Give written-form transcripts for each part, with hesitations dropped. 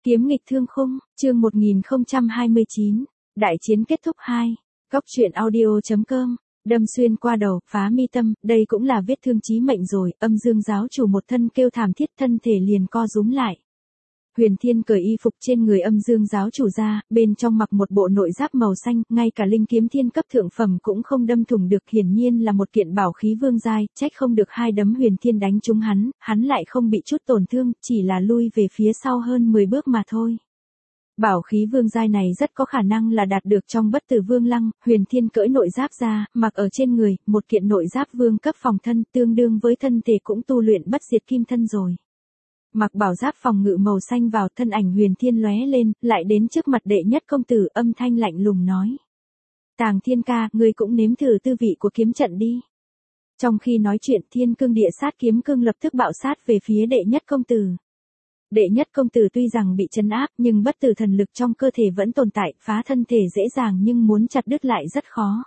Kiếm nghịch thương khung, chương 1029, đại chiến kết thúc 2. Góc truyện audio.com, đâm xuyên qua đầu, phá mi tâm, đây cũng là vết thương chí mệnh rồi, Âm Dương giáo chủ một thân kêu thảm thiết, thân thể liền co rúm lại. Huyền Thiên cởi y phục trên người Âm Dương giáo chủ ra, bên trong mặc một bộ nội giáp màu xanh, ngay cả linh kiếm thiên cấp thượng phẩm cũng không đâm thủng được, hiển nhiên là một kiện bảo khí vương giai, trách không được hai đấm Huyền Thiên đánh trúng hắn lại không bị chút tổn thương, chỉ là lui về phía sau hơn 10 bước mà thôi. Bảo khí vương giai này rất có khả năng là đạt được trong Bất Tử Vương Lăng. Huyền Thiên cởi nội giáp ra, mặc ở trên người, một kiện nội giáp vương cấp phòng thân, tương đương với thân thể cũng tu luyện bất diệt kim thân rồi. Mặc bảo giáp phòng ngự màu xanh vào, thân ảnh Huyền Thiên lóe lên, lại đến trước mặt đệ nhất công tử, âm thanh lạnh lùng nói: Tàng Thiên ca, ngươi cũng nếm thử tư vị của kiếm trận đi. Trong khi nói chuyện, Thiên Cương Địa Sát kiếm cương lập tức bạo sát về phía đệ nhất công tử. Đệ nhất công tử tuy rằng bị trấn áp, nhưng bất tử thần lực trong cơ thể vẫn tồn tại, phá thân thể dễ dàng nhưng muốn chặt đứt lại rất khó.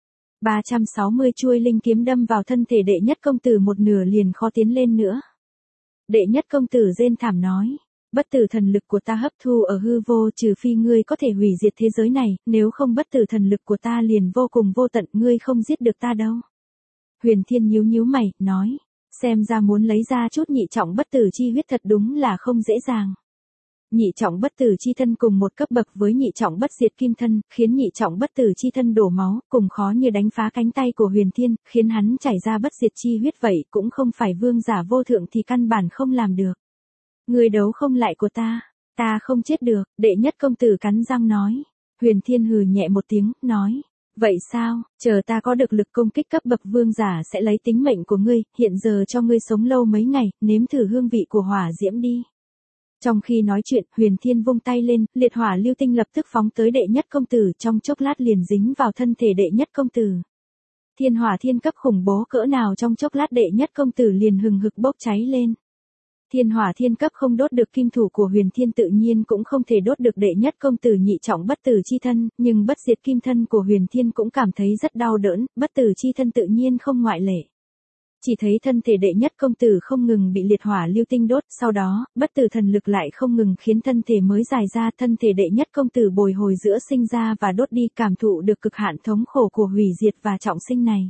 360 chuôi linh kiếm đâm vào thân thể đệ nhất công tử, một nửa liền khó tiến lên nữa. Đệ nhất công tử rên thảm nói: Bất tử thần lực của ta hấp thu ở hư vô, trừ phi ngươi có thể hủy diệt thế giới này, nếu không bất tử thần lực của ta liền vô cùng vô tận, ngươi không giết được ta đâu. Huyền Thiên nhíu nhíu mày, nói: Xem ra muốn lấy ra chút nhị trọng bất tử chi huyết thật đúng là không dễ dàng. Nhị trọng bất tử chi thân cùng một cấp bậc với nhị trọng bất diệt kim thân, khiến nhị trọng bất tử chi thân đổ máu, cùng khó như đánh phá cánh tay của Huyền Thiên, khiến hắn chảy ra bất diệt chi huyết, vậy cũng không phải vương giả vô thượng thì căn bản không làm được. Người đấu không lại của ta không chết được, đệ nhất công tử cắn răng nói. Huyền Thiên hừ nhẹ một tiếng, nói: Vậy sao, chờ ta có được lực công kích cấp bậc vương giả sẽ lấy tính mệnh của ngươi, hiện giờ cho ngươi sống lâu mấy ngày, nếm thử hương vị của hỏa diễm đi. Trong khi nói chuyện, Huyền Thiên vung tay lên, liệt hỏa lưu tinh lập tức phóng tới đệ nhất công tử, trong chốc lát liền dính vào thân thể đệ nhất công tử. Thiên hỏa thiên cấp khủng bố cỡ nào, trong chốc lát đệ nhất công tử liền hừng hực bốc cháy lên. Thiên hỏa thiên cấp không đốt được kim thủ của Huyền Thiên, tự nhiên cũng không thể đốt được đệ nhất công tử nhị trọng bất tử chi thân, nhưng bất diệt kim thân của Huyền Thiên cũng cảm thấy rất đau đớn, bất tử chi thân tự nhiên không ngoại lệ. Chỉ thấy thân thể đệ nhất công tử không ngừng bị liệt hỏa lưu tinh đốt, sau đó, bất tử thần lực lại không ngừng khiến thân thể mới dài ra, thân thể đệ nhất công tử bồi hồi giữa sinh ra và đốt đi, cảm thụ được cực hạn thống khổ của hủy diệt và trọng sinh này.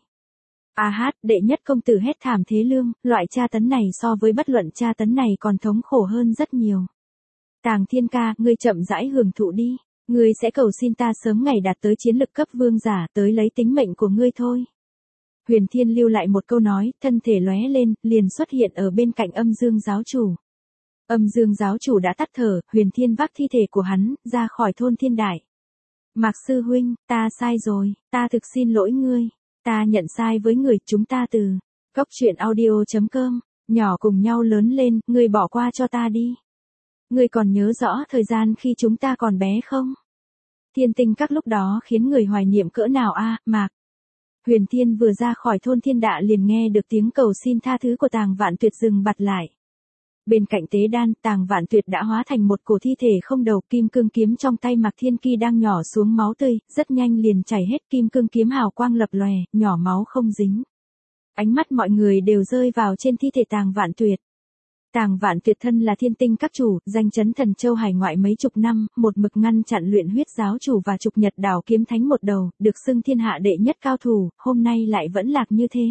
Đệ nhất công tử hét thảm thế lương, loại tra tấn này so với bất luận tra tấn này còn thống khổ hơn rất nhiều. Tàng Thiên ca, ngươi chậm rãi hưởng thụ đi, ngươi sẽ cầu xin ta sớm ngày đạt tới chiến lực cấp vương giả, tới lấy tính mệnh của ngươi thôi. Huyền Thiên lưu lại một câu nói, thân thể lóe lên, liền xuất hiện ở bên cạnh Âm Dương giáo chủ. Âm Dương giáo chủ đã tắt thở, Huyền Thiên vác thi thể của hắn ra khỏi thôn Thiên Đại. Mạc sư huynh, ta sai rồi, ta thực xin lỗi ngươi. Ta nhận sai với người, chúng ta từ góc truyện audio.com, nhỏ cùng nhau lớn lên, ngươi bỏ qua cho ta đi. Ngươi còn nhớ rõ thời gian khi chúng ta còn bé không? Thiên tinh các lúc đó khiến người hoài niệm cỡ nào Mạc. Huyền Thiên vừa ra khỏi thôn Thiên Đạ liền nghe được tiếng cầu xin tha thứ của Tàng Vạn Tuyệt dừng bặt lại. Bên cạnh tế đan, Tàng Vạn Tuyệt đã hóa thành một cổ thi thể không đầu, kim cương kiếm trong tay Mạc Thiên Ki đang nhỏ xuống máu tươi, rất nhanh liền chảy hết, kim cương kiếm hào quang lập lòe, nhỏ máu không dính. Ánh mắt mọi người đều rơi vào trên thi thể Tàng Vạn Tuyệt. Tàng Vạn Tuyệt thân là Thiên Tinh các chủ, danh chấn Thần Châu hải ngoại mấy chục năm, một mực ngăn chặn Luyện Huyết giáo chủ và Trục Nhật Đảo kiếm thánh một đầu, được xưng thiên hạ đệ nhất cao thủ, hôm nay lại vẫn lạc như thế.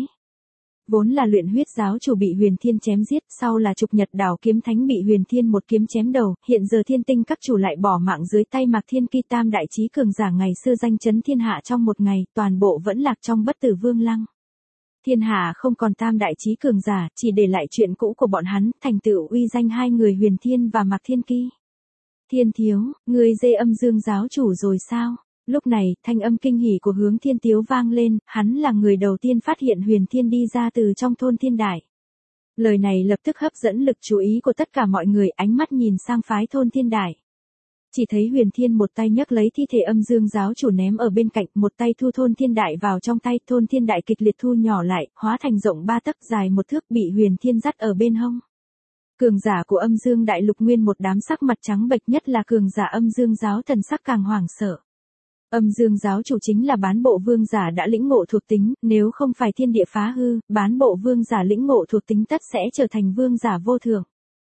Vốn là Luyện Huyết giáo chủ bị Huyền Thiên chém giết, sau là Trục Nhật Đảo kiếm thánh bị Huyền Thiên một kiếm chém đầu, hiện giờ Thiên Tinh các chủ lại bỏ mạng dưới tay Mạc Thiên Ki, tam đại chí cường giả ngày xưa danh chấn thiên hạ trong một ngày, toàn bộ vẫn lạc trong Bất Tử Vương Lăng. Thiên hạ không còn tam đại chí cường giả, chỉ để lại chuyện cũ của bọn hắn, thành tựu uy danh hai người Huyền Thiên và Mạc Thiên Ki. Thiên thiếu, ngươi dê Âm Dương giáo chủ rồi sao? Lúc này, thanh âm kinh hỉ của Hướng Thiên Tiếu vang lên, hắn là người đầu tiên phát hiện Huyền Thiên đi ra từ trong thôn Thiên Đại. Lời này lập tức hấp dẫn lực chú ý của tất cả mọi người, ánh mắt nhìn sang phái thôn Thiên Đại. Chỉ thấy Huyền Thiên một tay nhấc lấy thi thể Âm Dương giáo chủ ném ở bên cạnh, một tay thu thôn Thiên Đại vào trong tay, thôn Thiên Đại kịch liệt thu nhỏ lại, hóa thành rộng 3 tấc dài 1 thước, bị Huyền Thiên dắt ở bên hông. Cường giả của Âm Dương đại lục nguyên một đám sắc mặt trắng bệch, nhất là cường giả Âm Dương giáo thần sắc càng hoảng sợ. Âm Dương giáo chủ chính là bán bộ vương giả đã lĩnh ngộ thuộc tính, nếu không phải thiên địa phá hư, bán bộ vương giả lĩnh ngộ thuộc tính tất sẽ trở thành vương giả vô thượng.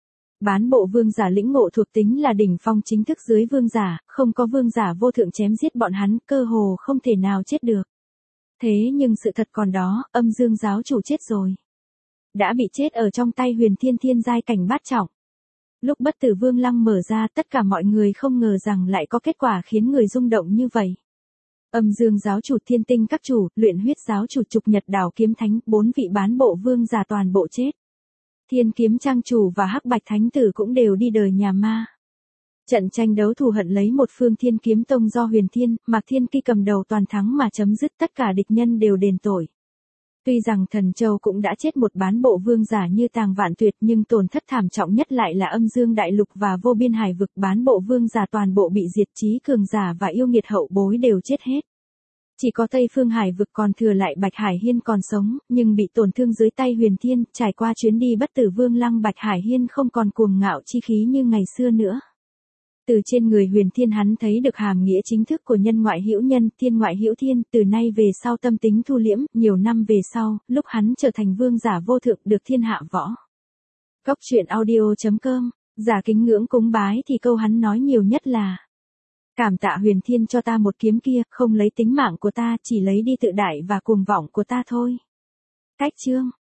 Bán bộ vương giả lĩnh ngộ thuộc tính là đỉnh phong chính thức dưới vương giả, không có vương giả vô thượng chém giết bọn hắn, cơ hồ không thể nào chết được. Thế nhưng sự thật còn đó, âm dương giáo chủ chết rồi. Đã bị chết ở trong tay Huyền Thiên thiên giai cảnh bát trọng. Lúc bất tử vương lăng mở ra, tất cả mọi người không ngờ rằng lại có kết quả khiến người rung động như vậy. Âm dương giáo chủ, thiên tinh các chủ, luyện huyết giáo chủ, trục nhật đảo kiếm thánh, 4 vị bán bộ vương giả toàn bộ chết. Thiên kiếm trang chủ và hắc bạch thánh tử cũng đều đi đời nhà ma. Trận tranh đấu thù hận lấy một phương Thiên Kiếm Tông do Huyền Thiên, Mạc Thiên Kỳ cầm đầu toàn thắng mà chấm dứt, tất cả địch nhân đều đền tội. Tuy rằng Thần Châu cũng đã chết một bán bộ vương giả như Tàng Vạn Tuyệt, nhưng tổn thất thảm trọng nhất lại là Âm Dương Đại Lục và Vô Biên Hải Vực, bán bộ vương giả toàn bộ bị diệt, chí cường giả và yêu nghiệt hậu bối đều chết hết. Chỉ có Tây Phương Hải Vực còn thừa lại Bạch Hải Hiên còn sống, nhưng bị tổn thương dưới tay Huyền Thiên, trải qua chuyến đi bất tử vương lăng, Bạch Hải Hiên không còn cuồng ngạo chi khí như ngày xưa nữa. Từ trên người Huyền Thiên hắn thấy được hàm nghĩa chính thức của nhân ngoại hữu nhân, thiên ngoại hữu thiên, từ nay về sau tâm tính thu liễm, nhiều năm về sau, lúc hắn trở thành vương giả vô thượng được thiên hạ võ. Cóc truyện audio.com, giả kính ngưỡng cúng bái thì câu hắn nói nhiều nhất là: cảm tạ Huyền Thiên cho ta một kiếm kia, không lấy tính mạng của ta, chỉ lấy đi tự đại và cuồng vọng của ta thôi. Cách chương